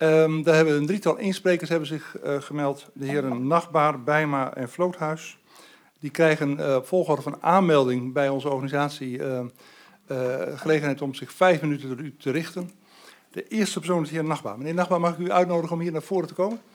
Daar hebben een drietal insprekers hebben zich gemeld. De heren Nachtbaar, Bijma en Vloothuis. Die krijgen op volgorde van aanmelding bij onze organisatie gelegenheid om zich 5 minuten tot u te richten. De eerste persoon is de heer Nachtbaar. Meneer Nachtbaar, mag ik u uitnodigen om hier naar voren te komen?